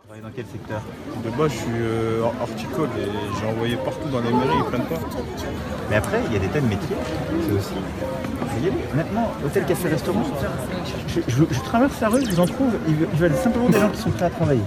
travaillez dans quel secteur? De base, je suis horticole et j'ai envoyé partout dans les mairies, ils prennent pas. Mais après, il y a des tas de métiers, c'est aussi. Vous voyez, honnêtement, hôtel, café, restaurant, je traverse la rue, je vous en trouve, ils veulent simplement des gens qui sont prêts à travailler.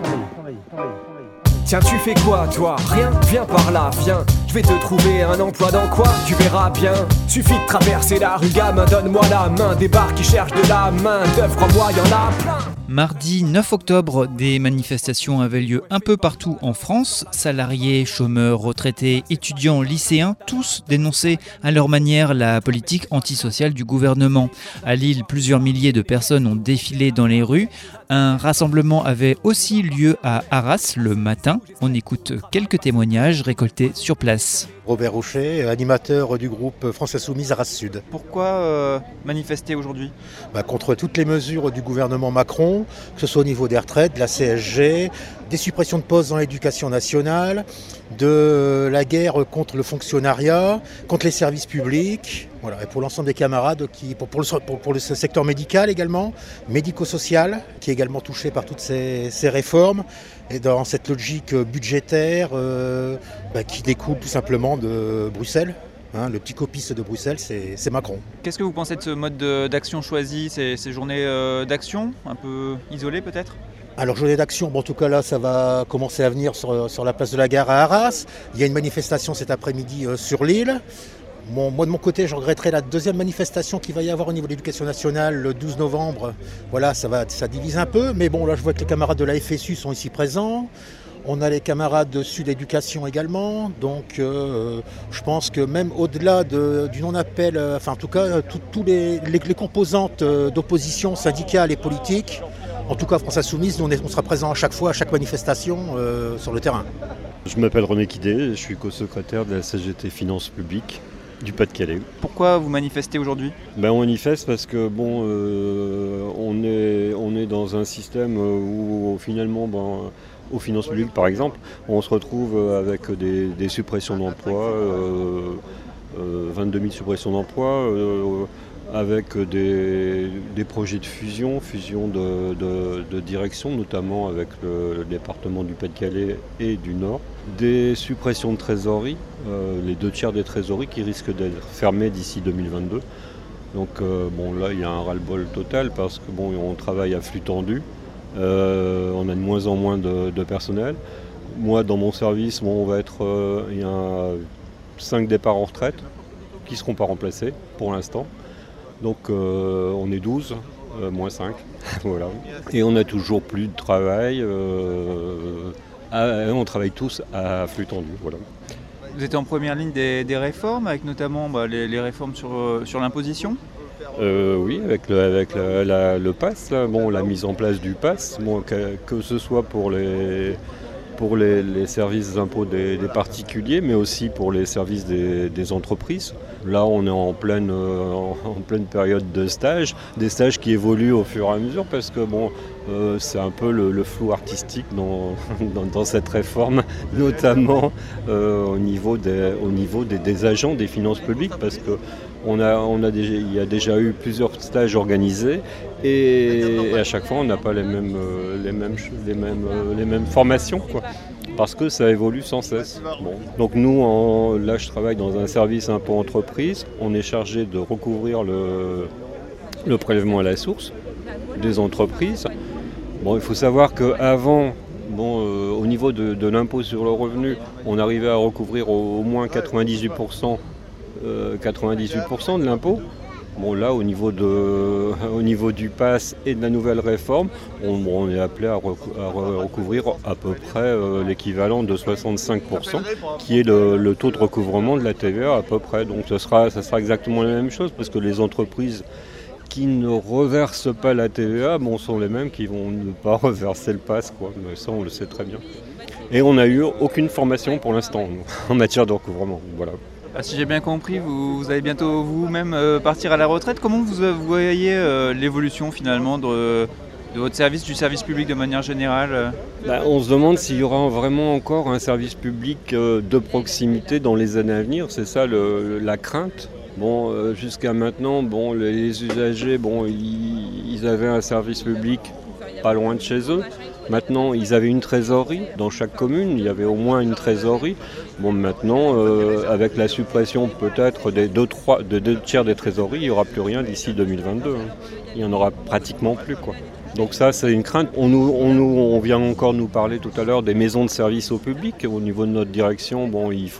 Tiens, tu fais quoi, toi? Rien? Viens par là, viens. Je vais te trouver un emploi dans quoi? Tu verras bien. Suffit de traverser la rue, gamin, donne-moi la main. Des bars qui cherchent de la main d'œuvre, crois-moi, y'en a plein. Mardi 9 octobre, des manifestations avaient lieu un peu partout en France. Salariés, chômeurs, retraités, étudiants, lycéens, tous dénonçaient à leur manière la politique antisociale du gouvernement. À Lille, plusieurs milliers de personnes ont défilé dans les rues. Un rassemblement avait aussi lieu à Arras le matin. On écoute quelques témoignages récoltés sur place. Robert Rocher, animateur du groupe France Insoumise Arras Sud. Pourquoi manifester aujourd'hui? Contre toutes les mesures du gouvernement Macron, que ce soit au niveau des retraites, de la CSG, des suppressions de postes dans l'éducation nationale, de la guerre contre le fonctionnariat, contre les services publics, voilà, et pour l'ensemble des camarades, pour le secteur médical également, médico-social, qui est également touché par toutes ces réformes, et dans cette logique budgétaire qui découle tout simplement de Bruxelles. Le petit copiste de Bruxelles, c'est Macron. Qu'est-ce que vous pensez de ce mode d'action choisi, ces journées d'action, un peu isolées peut-être? Alors journée d'action, en tout cas là ça va commencer à venir sur la place de la Gare à Arras. Il y a une manifestation cet après-midi sur l'île. Moi de mon côté je regretterai la deuxième manifestation qu'il va y avoir au niveau de l'éducation nationale le 12 novembre. Voilà, ça divise un peu, mais bon là je vois que les camarades de la FSU sont ici présents. On a les camarades de Sud Éducation également, donc je pense que même au-delà du non-appel, en tout cas, tous les composantes d'opposition syndicale et politique, en tout cas France Insoumise, nous on sera présents à chaque fois, à chaque manifestation sur le terrain. Je m'appelle René Quidé, je suis co-secrétaire de la CGT Finances Publiques du Pas-de-Calais. Pourquoi vous manifestez aujourd'hui? On manifeste parce que on est dans un système où finalement aux finances publiques par exemple, on se retrouve avec des suppressions d'emplois, 22 000 suppressions d'emplois, avec des projets de fusion de direction, notamment avec le département du Pas-de-Calais et du Nord, des suppressions de trésorerie, les 2/3 des trésoreries qui risquent d'être fermées d'ici 2022. Donc là il y a un ras-le-bol total parce que on travaille à flux tendu. On a de moins en moins de personnel. Moi, dans mon service, il y a 5 départs en retraite qui ne seront pas remplacés pour l'instant. Donc on est 12, moins 5. Voilà. Et on n'a toujours plus de travail. On travaille tous à flux tendu. Voilà. Vous êtes en première ligne des réformes, avec notamment les réformes sur l'imposition? Oui, avec le pass, la mise en place du pass, que ce soit pour les services d'impôt des particuliers, mais aussi pour les services des entreprises. Là, on est en pleine période de stage, des stages qui évoluent au fur et à mesure, parce que c'est un peu le flou artistique dans cette réforme, notamment au niveau des agents des finances publiques, parce que il y a déjà eu plusieurs stages organisés et à chaque fois on n'a pas les mêmes formations, quoi, parce que ça évolue sans cesse. Donc nous, là je travaille dans un service impôt entreprise, on est chargé de recouvrir le prélèvement à la source des entreprises. Il faut savoir qu'avant, au niveau de l'impôt sur le revenu, on arrivait à recouvrir au moins 98% de l'impôt. Là, au niveau du pass et de la nouvelle réforme, on est appelé à recouvrir à peu près l'équivalent de 65%, qui est le taux de recouvrement de la TVA à peu près. Donc ça sera exactement la même chose, parce que les entreprises qui ne reversent pas la TVA, sont les mêmes qui vont ne pas reverser le pass, quoi. Mais ça, on le sait très bien. Et on n'a eu aucune formation pour l'instant en matière de recouvrement. Voilà. Si j'ai bien compris, vous allez bientôt vous-même partir à la retraite. Comment vous voyez l'évolution finalement de votre service, du service public de manière générale? On se demande s'il y aura vraiment encore un service public de proximité dans les années à venir. C'est ça la crainte. Jusqu'à maintenant, les usagers, ils avaient un service public pas loin de chez eux. Maintenant, ils avaient une trésorerie dans chaque commune, il y avait au moins une trésorerie. Bon, maintenant, avec la suppression peut-être des 2 tiers des trésoreries, il n'y aura plus rien d'ici 2022. Il n'y en aura pratiquement plus, quoi. Donc ça, c'est une crainte. On vient encore nous parler tout à l'heure des maisons de service au public. Au niveau de notre direction, bon, ils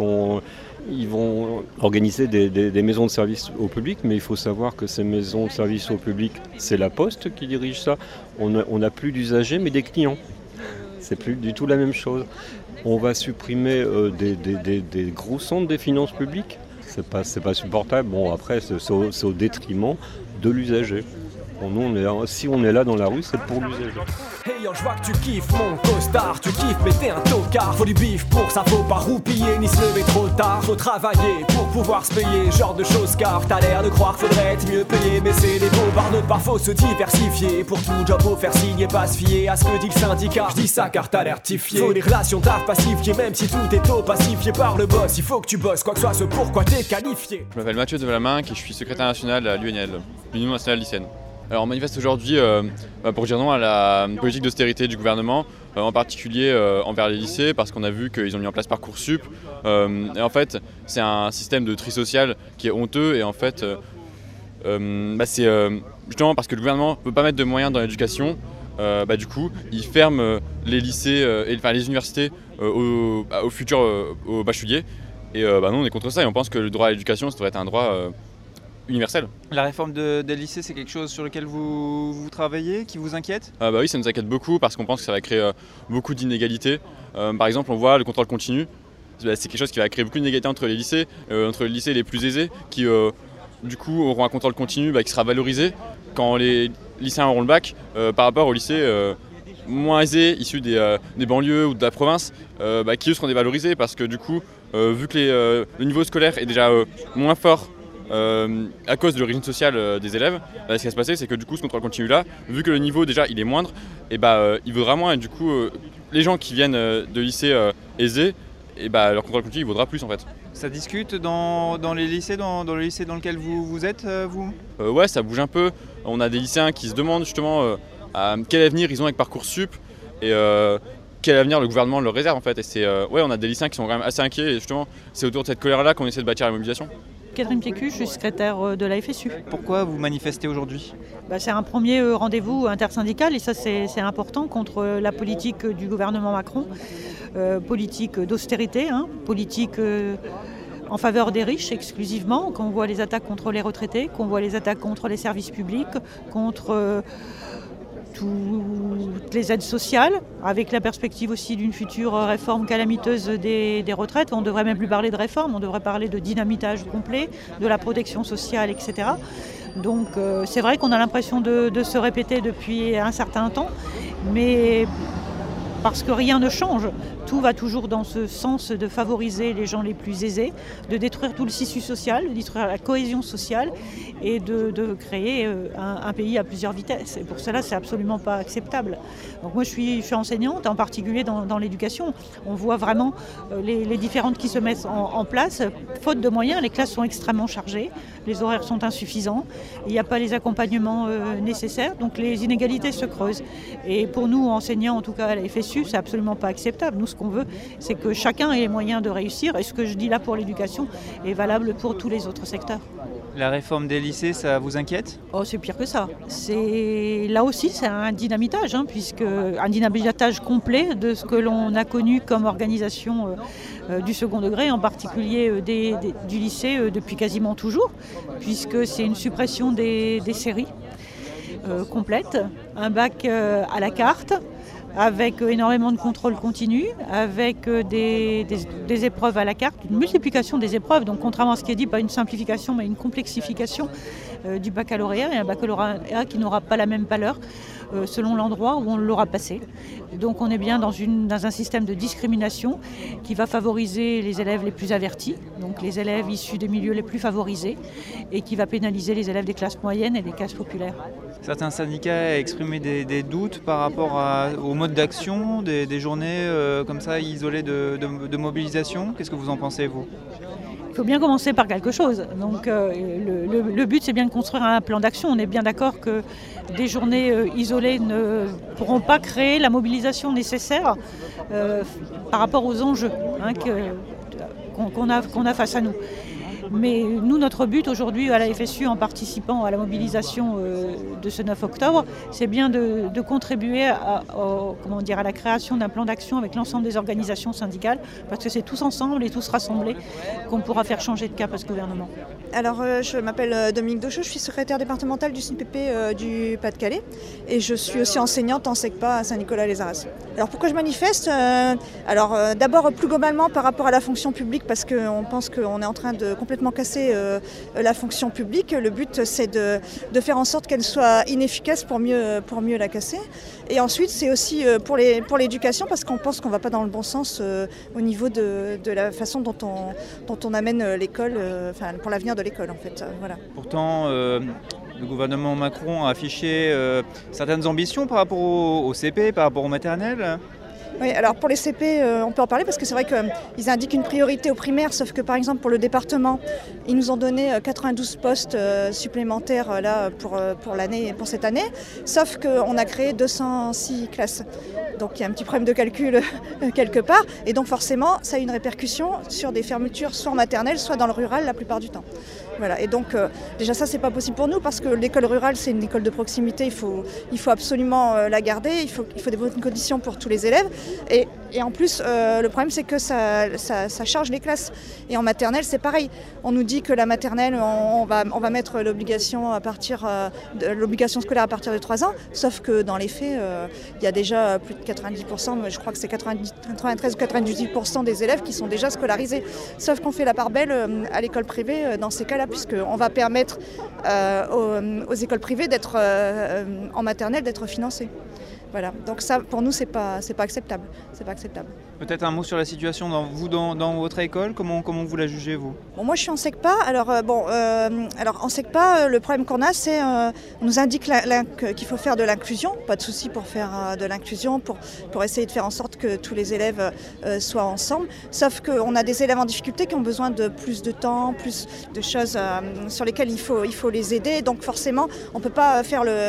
vont organiser des maisons de service au public, mais il faut savoir que ces maisons de service au public, c'est la Poste qui dirige ça. On n'a plus d'usagers, mais des clients. C'est plus du tout la même chose. On va supprimer des gros centres des finances publiques. C'est pas supportable. Bon, après, c'est au détriment de l'usager. Bon, nous, si on est là dans la rue, c'est pour l'usager. Hey yo, je vois que tu kiffes mon costard, tu kiffes mais t'es un tocard. Faut du bif pour ça, faut pas roupiller ni se lever trop tard. Faut travailler pour pouvoir se payer, genre de choses car t'as l'air de croire faudrait être mieux payé. Mais c'est des beaux par d'autres, parfois se diversifier. Pour tout job faut faire signer, pas se fier à ce que dit le syndicat. Je dis ça car t'as l'air tifié. Faut des relations taf pacifiées, même si tout est au pacifié par le boss. Il faut que tu bosses, quoi que soit ce pourquoi t'es qualifié. Je m'appelle Mathieu Devalaminck et je suis secrétaire national à l'UNL, l'Union nationale lycéenne. Alors on manifeste aujourd'hui pour dire non à la politique d'austérité du gouvernement, en particulier envers les lycées, parce qu'on a vu qu'ils ont mis en place Parcoursup. Et en fait, c'est un système de tri social qui est honteux et en fait, c'est justement parce que le gouvernement ne peut pas mettre de moyens dans l'éducation. Du coup, il ferme les lycées, les universités aux futurs aux bacheliers. Et nous, on est contre ça et on pense que le droit à l'éducation, ça devrait être un droit universel. La réforme des lycées, c'est quelque chose sur lequel vous travaillez, qui vous inquiète ? Oui, ça nous inquiète beaucoup parce qu'on pense que ça va créer beaucoup d'inégalités. Par exemple, on voit le contrôle continu. C'est quelque chose qui va créer beaucoup d'inégalités entre les lycées les plus aisés qui, du coup, auront un contrôle continu qui sera valorisé quand les lycéens auront le bac par rapport aux lycées moins aisés, issus des banlieues ou de la province, qui eux seront dévalorisés parce que du coup, vu que le niveau scolaire est déjà moins fort à cause de l'origine sociale des élèves, ce qui va se passer, c'est que du coup, ce contrôle continu là, vu que le niveau déjà il est moindre, il vaudra moins et du coup, les gens qui viennent de lycées aisés, leur contrôle continu il vaudra plus en fait. Ça discute dans les lycées, dans le lycée dans lequel vous êtes, vous ? Ouais, ça bouge un peu. On a des lycéens qui se demandent justement quel avenir ils ont avec Parcoursup et quel avenir le gouvernement leur réserve en fait. Et on a des lycéens qui sont quand même assez inquiets et justement, c'est autour de cette colère-là qu'on essaie de bâtir la mobilisation. Catherine Piécu, je suis secrétaire de la FSU. Pourquoi vous manifestez aujourd'hui ? C'est un premier rendez-vous intersyndical et ça c'est important contre la politique du gouvernement Macron, politique d'austérité, politique en faveur des riches exclusivement, qu'on voit les attaques contre les retraités, qu'on voit les attaques contre les services publics, contre toutes les aides sociales, avec la perspective aussi d'une future réforme calamiteuse des retraites. On ne devrait même plus parler de réforme, on devrait parler de dynamitage complet, de la protection sociale, etc. Donc c'est vrai qu'on a l'impression de se répéter depuis un certain temps, mais parce que rien ne change. Tout va toujours dans ce sens de favoriser les gens les plus aisés, de détruire tout le tissu social, de détruire la cohésion sociale et de créer un pays à plusieurs vitesses. Et pour cela, c'est absolument pas acceptable. Donc moi, je suis enseignante, en particulier dans l'éducation. On voit vraiment les différentes qui se mettent en place. Faute de moyens, les classes sont extrêmement chargées, les horaires sont insuffisants, il n'y a pas les accompagnements nécessaires, donc les inégalités se creusent. Et pour nous, enseignants, en tout cas à la FSU, c'est absolument pas acceptable. Nous, ce qu'on veut, c'est que chacun ait les moyens de réussir. Et ce que je dis là pour l'éducation est valable pour tous les autres secteurs. La réforme des lycées, ça vous inquiète ? Oh, c'est pire que ça. Là aussi, c'est un dynamitage, puisque un dynamitage complet de ce que l'on a connu comme organisation du second degré, en particulier du lycée depuis quasiment toujours, puisque c'est une suppression des séries complètes, un bac à la carte, avec énormément de contrôle continu, avec des épreuves à la carte, une multiplication des épreuves, donc contrairement à ce qui est dit, pas une simplification mais une complexification du baccalauréat, et un baccalauréat qui n'aura pas la même valeur selon l'endroit où on l'aura passé. Donc on est bien dans un système de discrimination qui va favoriser les élèves les plus avertis, donc les élèves issus des milieux les plus favorisés, et qui va pénaliser les élèves des classes moyennes et des classes populaires. Certains syndicats exprimaient des doutes par rapport au mode d'action, des journées comme ça isolées de mobilisation. Qu'est-ce que vous en pensez, vous ? Il faut bien commencer par quelque chose. Donc le but, c'est bien de construire un plan d'action. On est bien d'accord que des journées isolées ne pourront pas créer la mobilisation nécessaire par rapport aux enjeux qu'on a face à nous. Mais nous, notre but aujourd'hui à la FSU, en participant à la mobilisation de ce 9 octobre, c'est bien de contribuer à la création d'un plan d'action avec l'ensemble des organisations syndicales, parce que c'est tous ensemble et tous rassemblés qu'on pourra faire changer de cap à ce gouvernement. Alors, je m'appelle Dominique Dauchot, je suis secrétaire départementale du SNPP du Pas-de-Calais et je suis aussi enseignante en SECPA à Saint-Nicolas-les-Arras. Alors, pourquoi je manifeste d'abord, plus globalement par rapport à la fonction publique, parce qu'on pense qu'on est en train de complètement casser la fonction publique. Le but, c'est de faire en sorte qu'elle soit inefficace pour mieux la casser. Et ensuite, c'est aussi pour l'éducation, parce qu'on pense qu'on ne va pas dans le bon sens au niveau de la façon dont on amène l'école, pour l'avenir de l'école en fait. Voilà. Pourtant, le gouvernement Macron a affiché certaines ambitions par rapport au CP, par rapport au maternel. Oui, alors pour les CP, on peut en parler parce que c'est vrai qu'ils indiquent une priorité aux primaires, sauf que par exemple pour le département, ils nous ont donné 92 postes supplémentaires là, pour cette année, sauf qu'on a créé 206 classes. Donc il y a un petit problème de calcul quelque part, et donc forcément ça a une répercussion sur des fermetures soit en maternelle, soit dans le rural la plupart du temps. Voilà. Et donc déjà ça c'est pas possible pour nous parce que l'école rurale c'est une école de proximité, il faut absolument la garder, il faut des bonnes conditions pour tous les élèves. Et en plus, le problème, c'est que ça charge les classes. Et en maternelle, c'est pareil. On nous dit que la maternelle, on va mettre l'obligation scolaire à partir de 3 ans. Sauf que dans les faits, il y a déjà plus de 90%, je crois que c'est 93 ou 98% des élèves qui sont déjà scolarisés. Sauf qu'on fait la part belle à l'école privée dans ces cas-là, puisqu'on va permettre aux écoles privées d'être en maternelle, d'être financées. Voilà, donc ça pour nous c'est pas acceptable. Peut-être un mot sur la situation dans votre école, comment vous la jugez vous ? Bon, moi je suis en SECPA, alors en SECPA le problème qu'on a c'est on nous indique qu'il faut faire de l'inclusion, pas de souci pour faire de l'inclusion, pour essayer de faire en sorte que tous les élèves soient ensemble, sauf qu'on a des élèves en difficulté qui ont besoin de plus de temps, plus de choses sur lesquelles il faut les aider, donc forcément on peut pas aller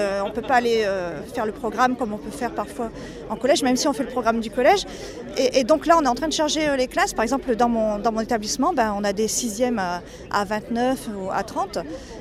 faire le programme comme on peut faire parfois en collège, même si on fait le programme du collège. Et donc là, on est en train de charger les classes. Par exemple, dans mon établissement, on a des 6e à 29 ou à 30.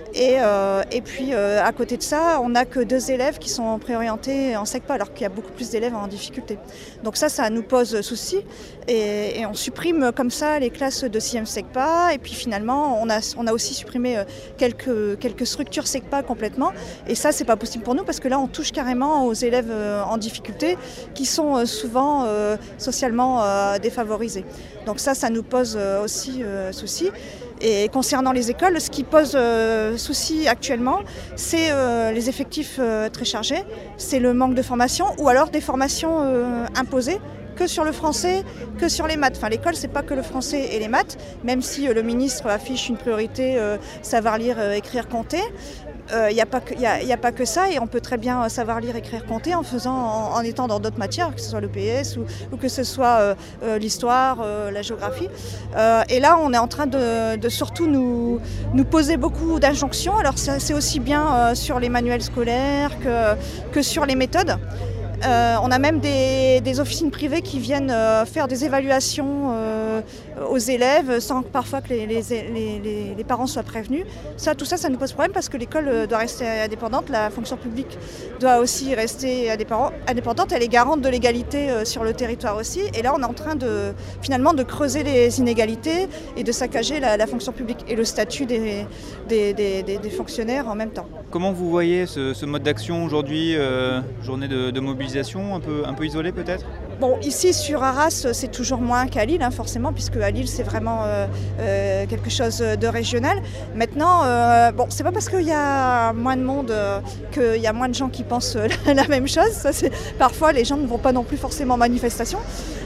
Et puis, à côté de ça, on n'a que 2 élèves qui sont préorientés en SECPA, alors qu'il y a beaucoup plus d'élèves en difficulté. Donc ça nous pose souci. Et on supprime comme ça les classes de 6e SECPA. Et puis finalement, on a aussi supprimé quelques structures SECPA complètement. Et ça, c'est pas possible pour nous, parce que là, on touche carrément aux élèves en difficulté, qui sont souvent socialement défavorisés. Donc ça nous pose aussi souci. Et concernant les écoles, ce qui pose souci actuellement, c'est les effectifs très chargés, c'est le manque de formation ou alors des formations imposées que sur le français, que sur les maths. Enfin, l'école, c'est pas que le français et les maths, même si le ministre affiche une priorité savoir lire, écrire, compter. Il n'y a pas que ça, et on peut très bien savoir lire, écrire, compter en étant dans d'autres matières, que ce soit l'EPS ou que ce soit l'histoire, la géographie. Et là, on est en train de surtout nous poser beaucoup d'injonctions. Alors c'est aussi bien sur les manuels scolaires que sur les méthodes. On a même des officines privées qui viennent faire des évaluations aux élèves sans parfois que les parents soient prévenus. Tout ça nous pose problème parce que l'école doit rester indépendante, la fonction publique doit aussi rester indépendante, elle est garante de l'égalité sur le territoire aussi. Et là, on est en train finalement de creuser les inégalités et de saccager la fonction publique et le statut des fonctionnaires en même temps. Comment vous voyez ce mode d'action aujourd'hui, journée de mobilisation un peu isolée peut-être ? Bon, ici sur Arras, c'est toujours moins qu'à Lille, forcément, puisque à Lille, c'est vraiment quelque chose de régional. Maintenant, c'est pas parce qu'il y a moins de monde qu'il y a moins de gens qui pensent la même chose. Parfois, les gens ne vont pas non plus forcément en manifestation.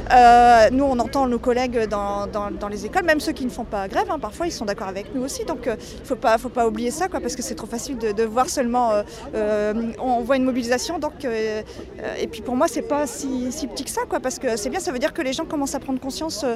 Nous, on entend nos collègues dans les écoles, même ceux qui ne font pas grève, hein, parfois ils sont d'accord avec nous aussi. Donc faut pas oublier ça, quoi, parce que c'est trop facile de voir seulement. On voit une mobilisation, donc et puis pour moi c'est pas si petit que ça, quoi, parce que c'est bien, ça veut dire que les gens commencent à prendre conscience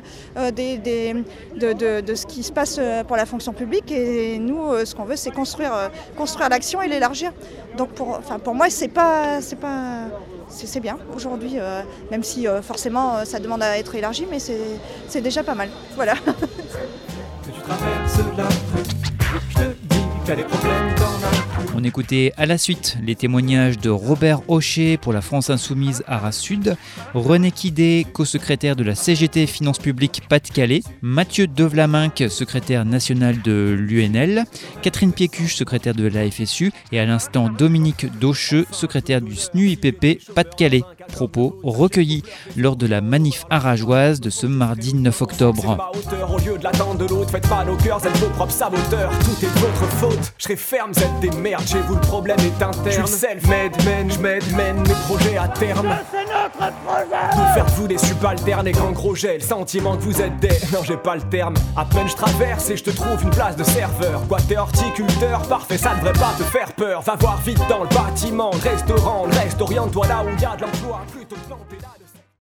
de ce qui se passe pour la fonction publique, et nous ce qu'on veut c'est construire l'action et l'élargir. Donc pour moi c'est bien aujourd'hui, même si forcément ça demande à être élargi, mais c'est déjà pas mal. Voilà. Que tu traverses la rue, je te dis qu'il y a des problèmes dans la rue. On écoutait à la suite les témoignages de Robert Hochet pour la France Insoumise Arras Sud, René Quidé, co-secrétaire de la CGT Finances Publiques Pas-de-Calais, Mathieu Devlaminck, secrétaire national de l'UNL, Catherine Piécuche, secrétaire de la FSU, et à l'instant Dominique Daucheux, secrétaire du SNUIPP Pas-de-Calais. Propos recueillis lors de la manif arageoise de ce mardi 9 octobre. Au lieu de l'attente de l'autre, faites pas nos cœurs, êtes vos propres saboteurs. Tout est de votre faute, je serai ferme, vous êtes des merdes. Chez vous le problème est interne. Je suis self-made, mène mes projets à terme. C'est notre projet. Nous faire de vous des subalternes et qu'en gros j'ai le sentiment que vous êtes des... Non, j'ai pas le terme. À peine je traverse et je te trouve une place de serveur. Quoi, t'es horticulteur, parfait, ça devrait pas te faire peur. Va voir vite dans le bâtiment, le restaurant, reste, oriente-toi là où y a de l'emploi. Plutôt planté là.